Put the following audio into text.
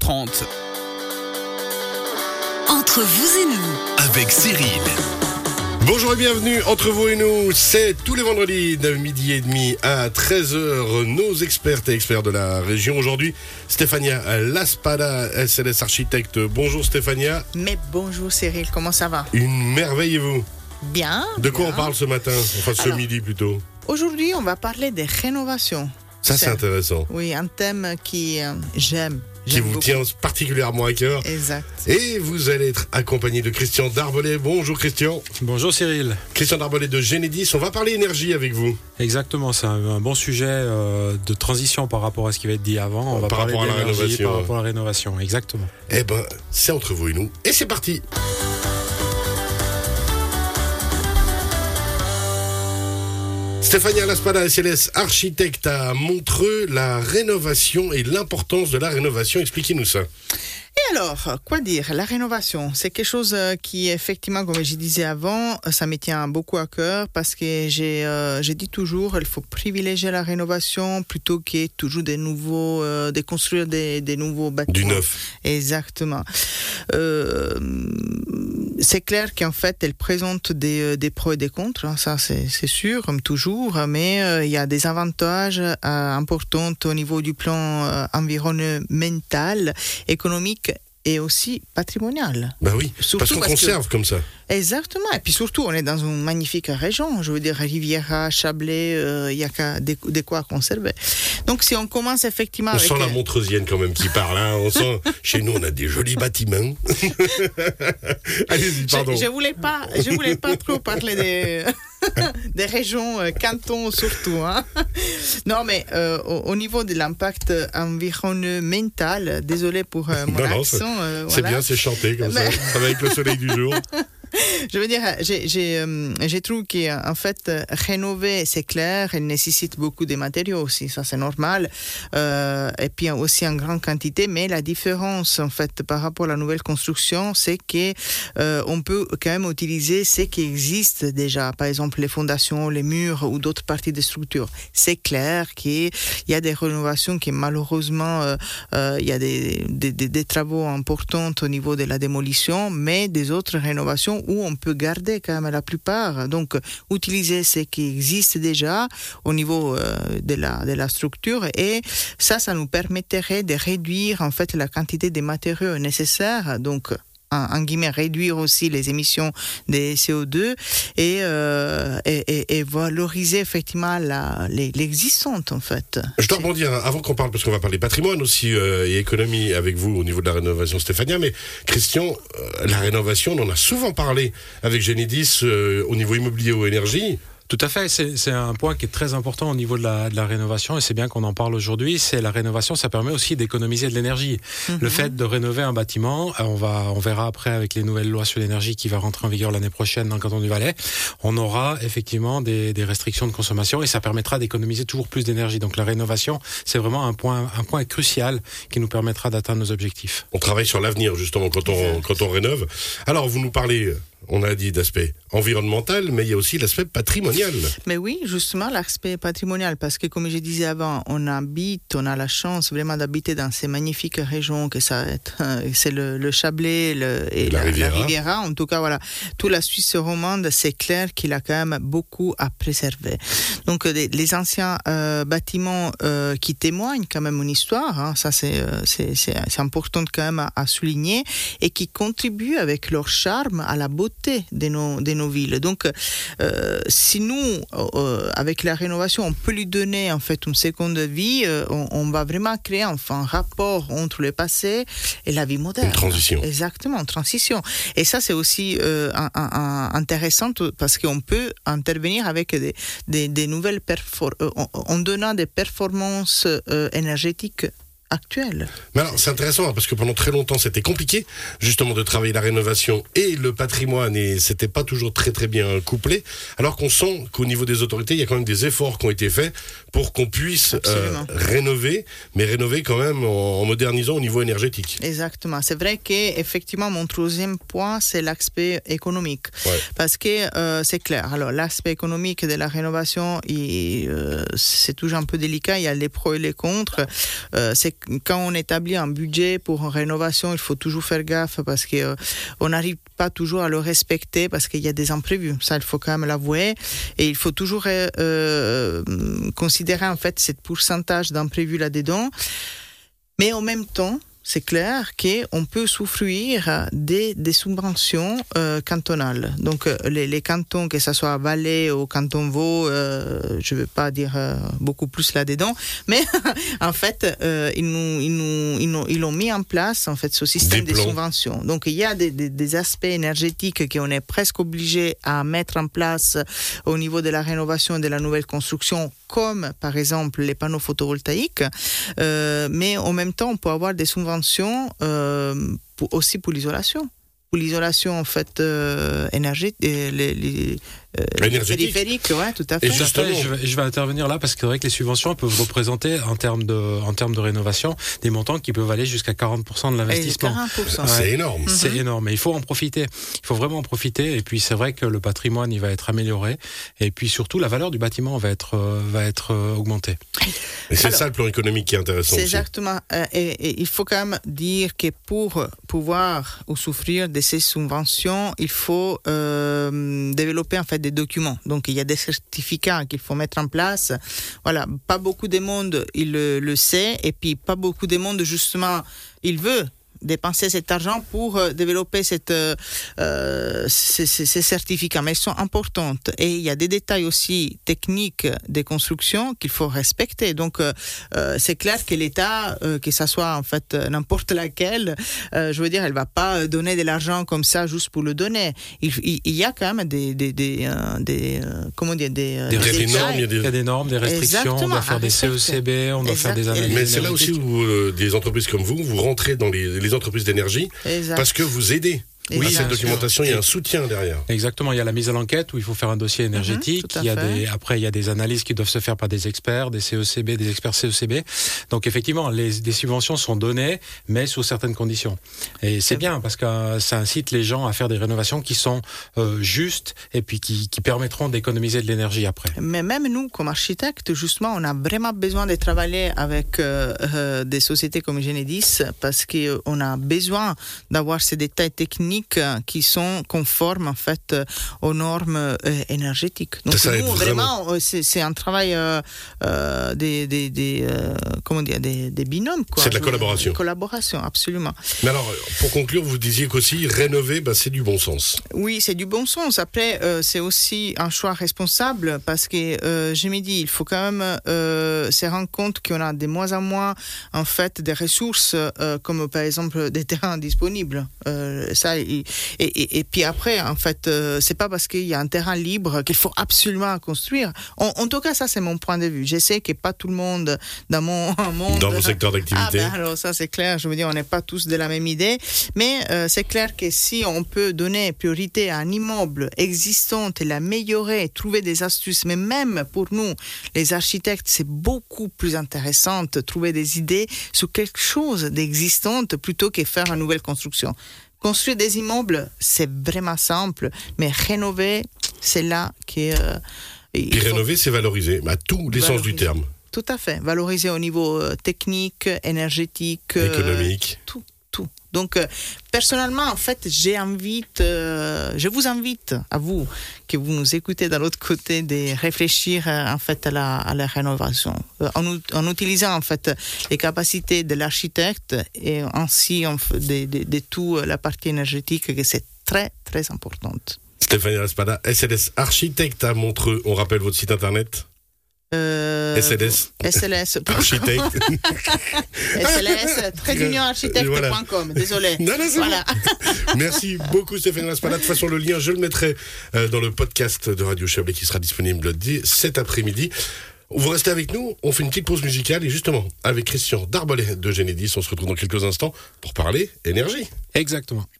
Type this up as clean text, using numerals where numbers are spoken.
16h30. Entre vous et nous, avec Cyril. Bonjour et bienvenue entre vous et nous, c'est tous les vendredis de midi et demi à 13h, nos expertes et experts de la région. Aujourd'hui, Stéphania Laspada, SLS Architecte. Bonjour Stéphania. Mais bonjour Cyril, comment ça va? Une merveille et vous? Bien. De quoi bien. on parle ce matin? Enfin ce midi plutôt. Aujourd'hui, on va parler des rénovations. Ça c'est intéressant. Oui, un thème qui j'aime. Qui vous beaucoup. tient particulièrement à cœur. Exact. Et vous allez être accompagné de Christian Darbolet. Bonjour Christian. Bonjour Cyril. Christian Darbolet de Genedis. On va parler énergie avec vous. Exactement, c'est un bon sujet de transition par rapport à ce qui va être dit avant. On va Par parler rapport à la d'énergie, rénovation. par rapport à la rénovation, exactement. Eh ben, c'est entre vous et nous. Et c'est parti. Stéphania Laspada, SLS Architecte à Montreux, la rénovation et l'importance de la rénovation. Expliquez-nous ça. Et alors, quoi dire? La rénovation, c'est quelque chose qui, effectivement, comme je disais avant, ça me tient beaucoup à cœur parce que j'ai dit toujours, il faut privilégier la rénovation plutôt que toujours de construire des nouveaux bâtiments. Du neuf. Exactement. C'est clair qu'en fait, elle présente des pros et des contre, hein, ça c'est sûr, comme toujours, mais il y a des avantages importants au niveau du plan environnemental, économique et aussi patrimonial. Bah oui, Surtout parce qu'on conserve comme ça. Exactement, et puis surtout, on est dans une magnifique région, je veux dire, Riviera, Chablais, il y a de quoi conserver. Donc si on commence effectivement On avec... sent la Montreusienne quand même qui parle, hein. On sent, chez nous on a des jolis bâtiments. Allez-y, pardon. Je voulais pas trop parler des régions, cantons surtout. Hein. Non, mais au niveau de l'impact environnemental, désolé pour mon accent. C'est voilà. bien, c'est chanté comme ça. Ça va avec le soleil du jour. Je veux dire, j'ai trouvé qu'en fait, rénover, c'est clair, elle nécessite beaucoup de matériaux aussi, ça c'est normal, et puis aussi en grande quantité, mais la différence en fait par rapport à la nouvelle construction, c'est que on peut quand même utiliser ce qui existe déjà, par exemple les fondations, les murs ou d'autres parties des structures. C'est clair qu'il y a des rénovations qui malheureusement, il y a des travaux importants au niveau de la démolition, mais des autres rénovations où on peut garder quand même la plupart. Donc, utiliser ce qui existe déjà au niveau de la structure et ça nous permettrait de réduire en fait la quantité de matériaux nécessaires. Donc, en guillemets, réduire aussi les émissions des CO2 et valoriser effectivement l'existante en fait. Je dois rebondir avant qu'on parle, parce qu'on va parler patrimoine aussi et économie avec vous au niveau de la rénovation Stéphania, mais Christian, la rénovation, on en a souvent parlé avec Genedis au niveau immobilier ou énergie. Tout à fait, c'est un point qui est très important au niveau de la rénovation et c'est bien qu'on en parle aujourd'hui. C'est la rénovation, ça permet aussi d'économiser de l'énergie. Mm-hmm. Le fait de rénover un bâtiment, on verra après avec les nouvelles lois sur l'énergie qui va rentrer en vigueur l'année prochaine dans le canton du Valais, on aura effectivement des restrictions de consommation et ça permettra d'économiser toujours plus d'énergie. Donc la rénovation, c'est vraiment un point crucial qui nous permettra d'atteindre nos objectifs. On travaille sur l'avenir justement quand on rénove. Alors vous nous parlez... On a dit d'aspect environnemental, mais il y a aussi l'aspect patrimonial. Mais oui, justement, l'aspect patrimonial, parce que comme je disais avant, on a la chance vraiment d'habiter dans ces magnifiques régions, que c'est le Chablais et la Riviera. En tout cas, voilà, toute la Suisse romande, c'est clair qu'il a quand même beaucoup à préserver. Donc, les anciens bâtiments qui témoignent quand même une histoire, hein, ça c'est important quand même à souligner, et qui contribuent avec leur charme à la beauté de nos villes. Donc, si nous, avec la rénovation, on peut lui donner en fait une seconde vie, on va vraiment créer un rapport entre le passé et la vie moderne. Une transition. Exactement, une transition. Et ça, c'est aussi intéressant parce qu'on peut intervenir avec des nouvelles en donnant des performances énergétiques actuelle. Mais alors, c'est intéressant parce que pendant très longtemps, c'était compliqué justement de travailler la rénovation et le patrimoine et c'était pas toujours très très bien couplé. Alors qu'on sent qu'au niveau des autorités, il y a quand même des efforts qui ont été faits pour qu'on puisse rénover, mais rénover quand même en modernisant au niveau énergétique. Exactement. C'est vrai qu'effectivement, mon troisième point, c'est l'aspect économique. Ouais. Parce que c'est clair. Alors, l'aspect économique de la rénovation, c'est toujours un peu délicat. Il y a les pros et les contre. C'est quand on établit un budget pour une rénovation, il faut toujours faire gaffe parce que on n'arrive pas toujours à le respecter parce qu'il y a des imprévus. Ça, il faut quand même l'avouer. Et il faut toujours considérer en fait ce pourcentage d'imprévus là-dedans. Mais en même temps, c'est clair qu'on peut souffrir des subventions cantonales. Donc, les cantons, que ce soit Valais ou Canton Vaud, je ne veux pas dire beaucoup plus là-dedans, mais en fait, ils ont mis en place en fait, ce système de subventions. Donc, il y a des aspects énergétiques qu'on est presque obligé à mettre en place au niveau de la rénovation et de la nouvelle construction, comme par exemple les panneaux photovoltaïques, mais en même temps, on peut avoir des subventions aussi pour l'isolation. Pour l'isolation, en fait, énergétique, périphérique, ouais, tout à fait. Et justement, je vais intervenir là parce que c'est vrai que les subventions peuvent représenter, en termes de rénovation, des montants qui peuvent aller jusqu'à 40% de l'investissement. 40%. Ouais. C'est énorme. C'est énorme. Mais il faut en profiter. Il faut vraiment en profiter. Et puis, c'est vrai que le patrimoine, il va être amélioré. Et puis, surtout, la valeur du bâtiment va être augmentée. Et c'est ça le plan économique qui est intéressant. C'est aussi. exactement. Et il faut quand même dire que pour pouvoir souffrir de ces subventions, il faut développer en fait des documents. Donc il y a des certificats qu'il faut mettre en place. Voilà, pas beaucoup de monde il le sait, et puis pas beaucoup de monde justement il veut dépenser cet argent pour développer ces certificats, mais ils sont importants. Et il y a des détails aussi techniques des constructions qu'il faut respecter. Donc, c'est clair que l'État, que ça soit en fait n'importe laquelle, je veux dire, elle va pas donner de l'argent comme ça juste pour le donner. Il y a quand même des comment dire, des normes, il y a des normes, des restrictions. Exactement, on doit faire des CECB, on doit faire des analyses. Mais c'est là aussi où des entreprises comme vous rentrez dans les entreprises d'énergie, parce que vous aidez. Oui, cette documentation, il y a un soutien derrière. Exactement, il y a la mise à l'enquête où il faut faire un dossier énergétique. Après, il y a des analyses qui doivent se faire par des experts, des CECB, des experts CECB. Donc effectivement, des subventions sont données, mais sous certaines conditions. Et c'est bien parce que ça incite les gens à faire des rénovations qui sont justes et puis qui permettront d'économiser de l'énergie après. Mais même nous, comme architectes, justement, on a vraiment besoin de travailler avec des sociétés comme Genedis parce qu'on a besoin d'avoir ces détails techniques qui sont conformes en fait aux normes énergétiques. Donc ça nous vraiment c'est un travail comment dire, des binômes quoi. C'est de la collaboration. Collaboration, absolument. Mais alors pour conclure, vous disiez qu'aussi rénover, c'est du bon sens. Oui, c'est du bon sens. Après c'est aussi un choix responsable parce que je me dis il faut quand même se rendre compte qu'on a de moins en moins en fait des ressources comme par exemple des terrains disponibles. Ça et puis après en fait c'est pas parce qu'il y a un terrain libre qu'il faut absolument construire. En tout cas ça c'est mon point de vue. Je sais que pas tout le monde dans mon monde dans vos secteurs d'activité. Alors ça c'est clair, je veux dire on n'est pas tous de la même idée, mais c'est clair que si on peut donner priorité à un immeuble existant et l'améliorer, trouver des astuces, mais même pour nous les architectes c'est beaucoup plus intéressant de trouver des idées sur quelque chose d'existant plutôt que faire une nouvelle construction. Construire des immeubles, c'est vraiment simple, mais rénover, c'est là que... Puis rénover, c'est valoriser, à tous les sens du terme. Tout à fait. Valoriser au niveau technique, énergétique... économique. Tout. Donc, personnellement, en fait, je vous invite, à vous, que vous nous écoutez de l'autre côté, de réfléchir, en fait, à la rénovation. En utilisant, en fait, les capacités de l'architecte et ainsi, de tout la partie énergétique, que c'est très, très importante. Stéphanie Raspada, SLS Architecte à Montreux. On rappelle votre site internet SLS Architecte. SLS architecte.com. Désolé. Non, voilà. Merci beaucoup Stéphanie Raspada. De toute façon, le lien, je le mettrai dans le podcast de Radio Chablais qui sera disponible cet après-midi. Vous restez avec nous, on fait une petite pause musicale et justement, avec Christian Darbolet de Genedis, on se retrouve dans quelques instants pour parler énergie. Exactement.